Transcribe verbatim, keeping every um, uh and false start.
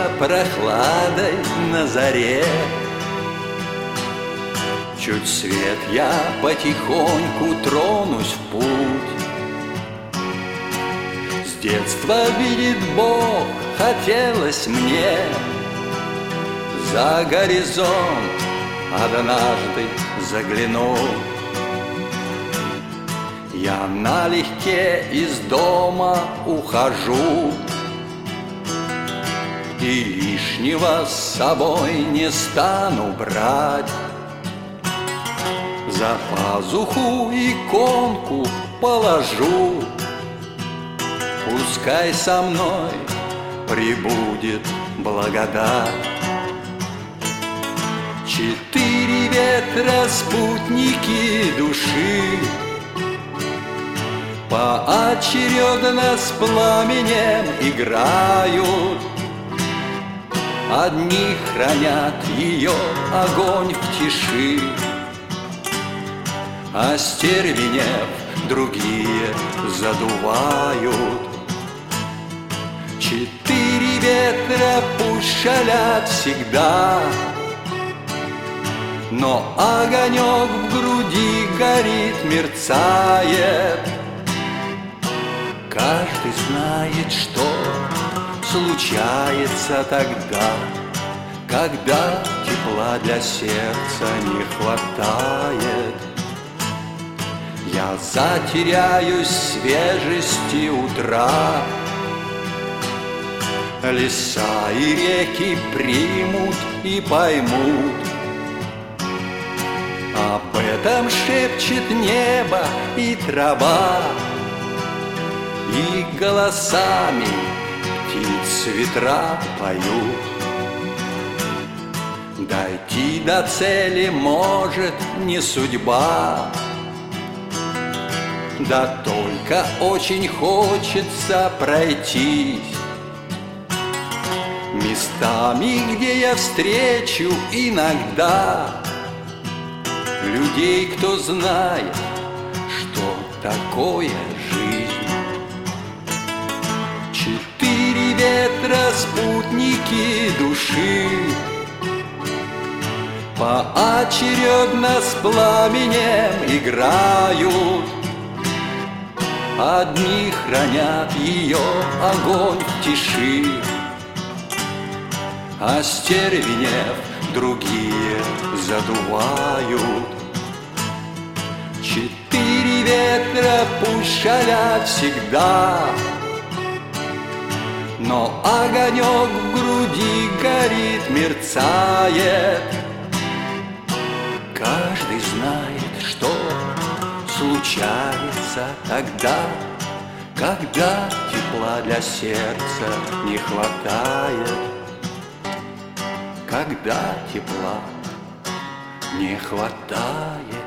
прохладой на заре. Чуть свет, я потихоньку тронусь в путь. С детства, видит Бог, хотелось мне за горизонт однажды заглянуть. Я налегке из дома ухожу и лишнего с собой не стану брать. За пазуху иконку положу, пускай со мной прибудет благодать. Четыре ветра, спутники души, поочередно с пламенем играют. Одни хранят ее огонь в тиши, остервенев, другие задувают. Четыре ветра пусть шалят всегда, но огонек в груди горит, мерцает. Каждый знает, что случается тогда, когда тепла для сердца не хватает. Я затеряюсь в свежести утра, леса и реки примут и поймут. Об этом шепчет небо и трава, и голосами птиц ветра поют. Дойти до цели может не судьба, да только очень хочется пройтись местами, где я встречу иногда людей, кто знает, что такое жизнь. Четыре ветра, спутники души, поочередно с пламенем играют. Одни хранят ее огонь в тиши, остервенев, другие задувают. Четыре ветра пусть шалят всегда, но огонек в груди горит, мерцает. Каждый знает, что случается тогда, когда тепла для сердца не хватает. Когда тепла не хватает.